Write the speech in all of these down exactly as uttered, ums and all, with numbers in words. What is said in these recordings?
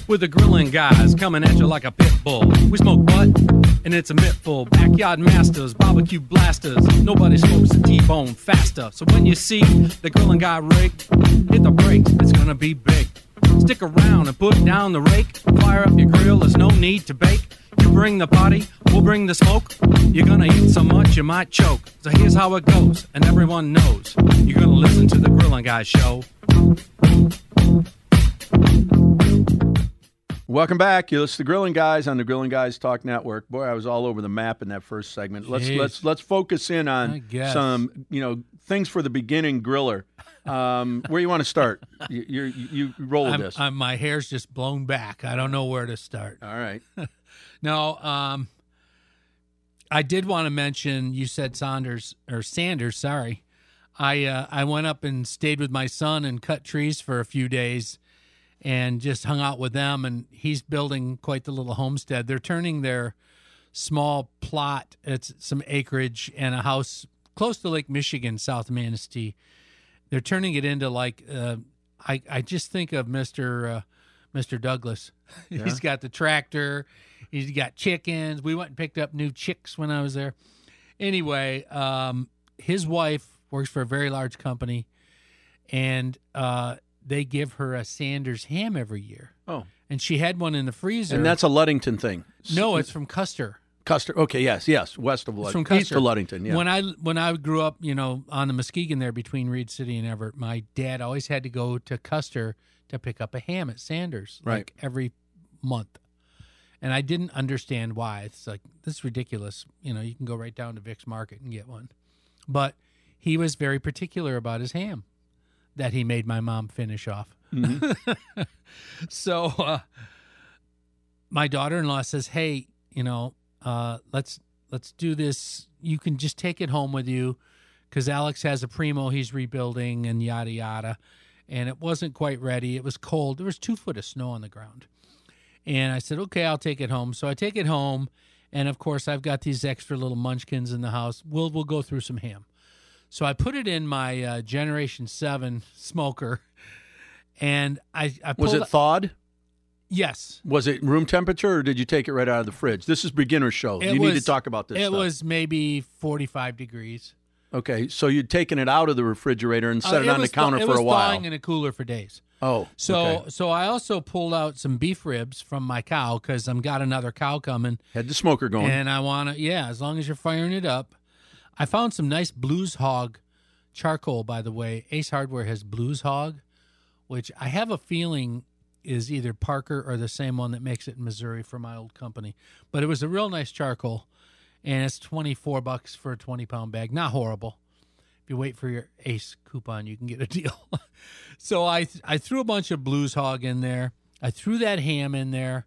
with the grilling guys coming at you like a pit bull. We smoke what? And it's a mittful. Backyard masters, barbecue blasters. Nobody smokes a T-bone faster. So when you see the grilling guy rig, hit the brakes, it's gonna be big. Stick around and put down the rake. Fire up your grill, there's no need to bake. You bring the party, we'll bring the smoke. You're gonna eat so much you might choke. So here's how it goes, and everyone knows. You're gonna listen to the Grilling Guy Show. Welcome back. You listen to the Grilling Guys on the Grilling Guys Talk Network. Boy, I was all over the map in that first segment. Let's Jeez. let's let's focus in on some you know things for the beginning griller. Um, where you want to start? You you, you roll with I'm, this. I'm, my hair's just blown back. I don't know where to start. All right. No, um, I did want to mention. You said Saunders or Sanders. Sorry, I uh, I went up and stayed with my son and cut trees for a few days, and just hung out with them. And he's building quite the little homestead. They're turning their small plot. It's some acreage and a house close to Lake Michigan, south of Manistee. They're turning it into like uh, I I just think of Mister Uh, Mister Douglas. Yeah. He's got the tractor. He's got chickens. We went and picked up new chicks when I was there. Anyway, um, his wife works for a very large company, and uh, they give her a Sanders ham every year. Oh. And she had one in the freezer. And that's a Ludington thing. No, it's from Custer. Custer. Okay, yes, yes, west of Ludington. From Custer. East of Ludington, yeah. When I when I grew up, you know, on the Muskegon there between Reed City and Everett, my dad always had to go to Custer to pick up a ham at Sanders, right, like every month. And I didn't understand why. It's like, this is ridiculous. You know, you can go right down to Vic's Market and get one. But he was very particular about his ham that he made my mom finish off. Mm-hmm. So uh, my daughter-in-law says, hey, you know, uh, let's let's do this. You can just take it home with you because Alex has a Primo he's rebuilding and yada, yada. And it wasn't quite ready. It was cold. There was two foot of snow on the ground. And I said, okay, I'll take it home. So I take it home, and, of course, I've got these extra little munchkins in the house. We'll we'll go through some ham. So I put it in my uh, Generation seven smoker, and I, I pulled Was it thawed? Yes. Was it room temperature, or did you take it right out of the fridge? This is beginner show. It you was, need to talk about this It stuff. was maybe forty-five degrees. Okay, so you'd taken it out of the refrigerator and set uh, it, it on the counter th- for a while. It was thawing in a cooler for days. Oh, so okay. so I also pulled out some beef ribs from my cow because I've got another cow coming. Had the smoker going. And I want to, yeah, as long as you're firing it up. I found some nice Blues Hog charcoal, by the way. Ace Hardware has Blues Hog, which I have a feeling is either Parker or the same one that makes it in Missouri for my old company. But it was a real nice charcoal, and it's twenty-four bucks for a twenty-pound bag. Not horrible. You wait for your Ace coupon, you can get a deal. So I I threw a bunch of Blues Hog in there. I threw that ham in there,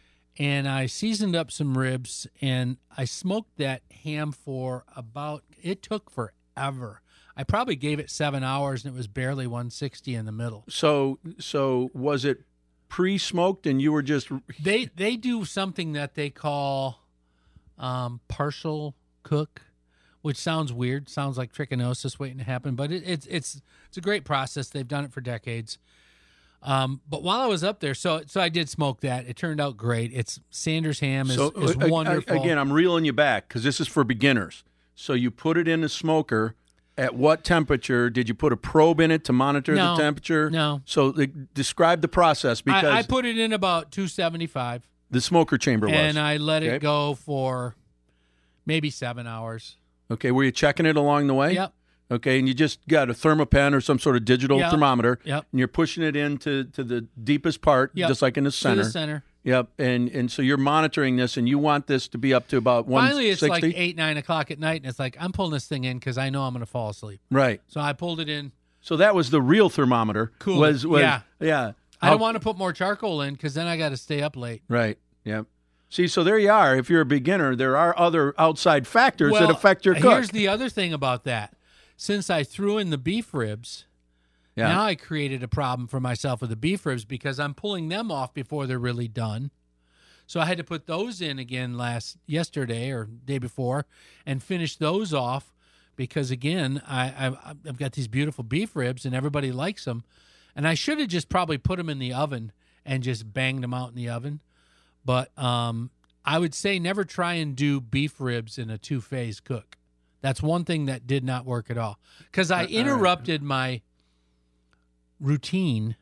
and I seasoned up some ribs, and I smoked that ham for about, it took forever. I probably gave it seven hours, and it was barely one sixty in the middle. So so was it pre-smoked, and you were just... They, they do something that they call um, partial cook, which sounds weird, sounds like trichinosis waiting to happen, but it, it's it's it's a great process. They've done it for decades. Um, but while I was up there, so so I did smoke that. It turned out great. It's Sanders ham is, so, is uh, wonderful. Again, I'm reeling you back because this is for beginners. So you put it in the smoker. At what temperature? Did you put a probe in it to monitor no, the temperature? No. So like, describe the process because I, I put it in about two seventy-five. The smoker chamber was. And I let okay. it go for maybe seven hours. Okay, were you checking it along the way? Yep. Okay, and you just got a thermopen or some sort of digital yep. thermometer. Yep. And you're pushing it into to the deepest part, yep. just like in the center. To the center. Yep, and and so you're monitoring this, and you want this to be up to about one sixty? Finally, it's like eight, nine o'clock at night, and it's like, I'm pulling this thing in because I know I'm going to fall asleep. Right. So I pulled it in. So that was the real thermometer. Cool. Was, was, yeah. Yeah. I don't want to put more charcoal in because then I got to stay up late. Right, yep. See, so there you are. If you're a beginner, there are other outside factors well, that affect your cook. Here's the other thing about that. Since I threw in the beef ribs, yeah. now I created a problem for myself with the beef ribs because I'm pulling them off before they're really done. So I had to put those in again last yesterday or day before and finish those off because, again, I, I, I've got these beautiful beef ribs and everybody likes them. And I should have just probably put them in the oven and just banged them out in the oven. But um, I would say never try and do beef ribs in a two-phase cook. That's one thing that did not work at all, because I interrupted my routine,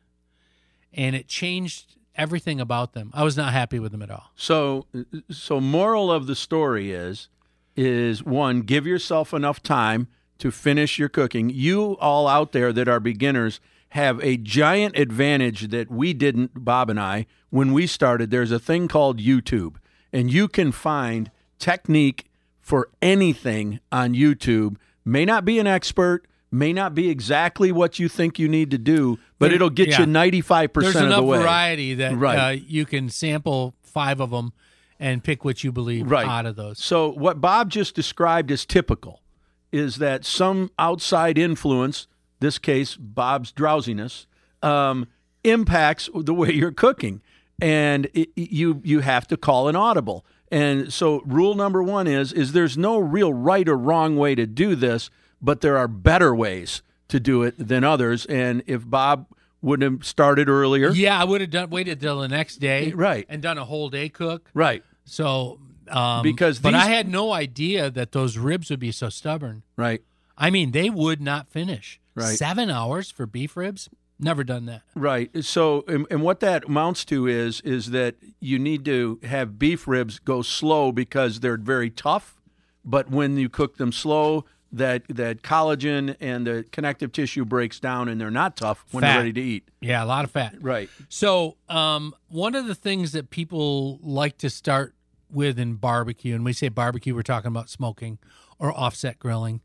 and it changed everything about them. I was not happy with them at all. So, so moral of the story is, is one, give yourself enough time to finish your cooking. You all out there that are beginners have a giant advantage that we didn't, Bob and I, when we started. There's a thing called YouTube, and you can find technique for anything on YouTube. May not be an expert, may not be exactly what you think you need to do, but it'll get yeah. you ninety-five percent of the way. There's enough variety that right. uh, you can sample five of them and pick what you believe right. out of those. So what Bob just described as typical is that some outside influence, this case Bob's drowsiness, um, impacts the way you're cooking, and it, you you have to call an audible. And so rule number one is, is there's no real right or wrong way to do this, but there are better ways to do it than others. And if Bob wouldn't have started earlier. Yeah, I would have done waited till the next day. Right. And done a whole day cook. Right. So, um, because but these, I had no idea that those ribs would be so stubborn. Right. I mean, they would not finish. Right. Seven hours for beef ribs? Never done that. Right. So, and, and what that amounts to is is that you need to have beef ribs go slow because they're very tough. But when you cook them slow, that that collagen and the connective tissue breaks down, and they're not tough when fat. they're ready to eat. Yeah, a lot of fat. Right. So, um, one of the things that people like to start with in barbecue, and we say barbecue, we're talking about smoking or offset grilling,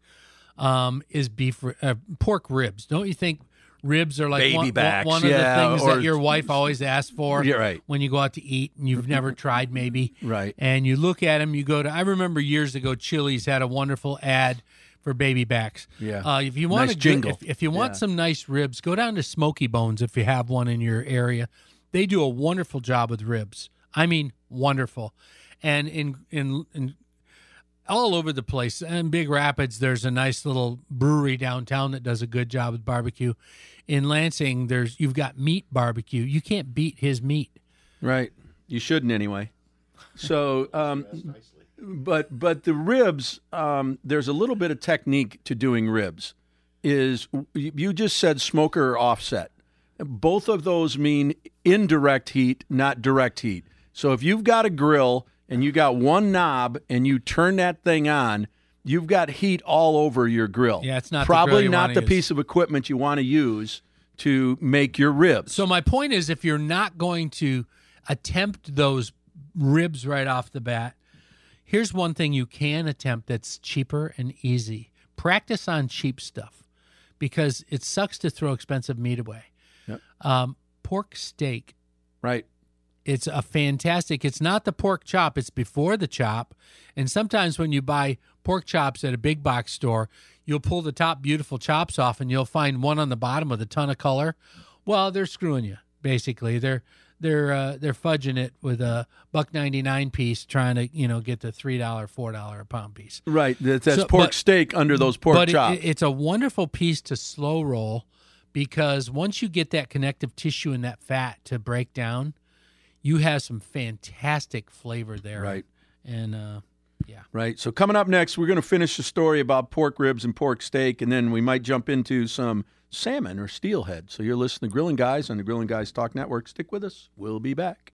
um, is beef uh, pork ribs. Don't you think? Ribs are like Baby one, backs, one of yeah, the things or, that your wife always asks for yeah, right. when you go out to eat and you've never tried maybe. Right. And you look at them, you go to, I remember years ago, Chili's had a wonderful ad for baby backs. Yeah. Uh, if you want nice a jingle. Good, if, if you want yeah. some nice ribs, go down to Smoky Bones if you have one in your area. They do a wonderful job with ribs. I mean, wonderful. And in in, in all over the place. In Big Rapids, there's a nice little brewery downtown that does a good job with barbecue. In Lansing, there's you've got Meat Barbecue. You can't beat his meat. Right. You shouldn't anyway. So, um, but but the ribs, um, there's a little bit of technique to doing ribs. Is you just said smoker or offset. Both of those mean indirect heat, not direct heat. So if you've got a grill and you got one knob and you turn that thing on, you've got heat all over your grill. Yeah, it's not probably the grill you not wanna the use. piece of equipment you want to use to make your ribs. So my point is, if you're not going to attempt those ribs right off the bat, here's one thing you can attempt that's cheaper and easy. Practice on cheap stuff, because it sucks to throw expensive meat away. Yep. Um, pork steak. Right. It's a fantastic, it's not the pork chop, it's before the chop. And sometimes when you buy pork chops at a big box store, you'll pull the top beautiful chops off and you'll find one on the bottom with a ton of color. Well, they're screwing you, basically. They're they're uh, they're fudging it with a buck ninety-nine piece, trying to, you know, get the three dollars, four dollars a pound piece. Right. That's, that's So, pork but- steak under those pork but it- chops. It, it's a wonderful piece to slow roll, because once you get that connective tissue and that fat to break down, you have some fantastic flavor there. Right. And, uh, yeah. Right. So coming up next, we're going to finish the story about pork ribs and pork steak, and then we might jump into some salmon or steelhead. So you're listening to Grilling Guys on the Grilling Guys Talk Network. Stick with us. We'll be back.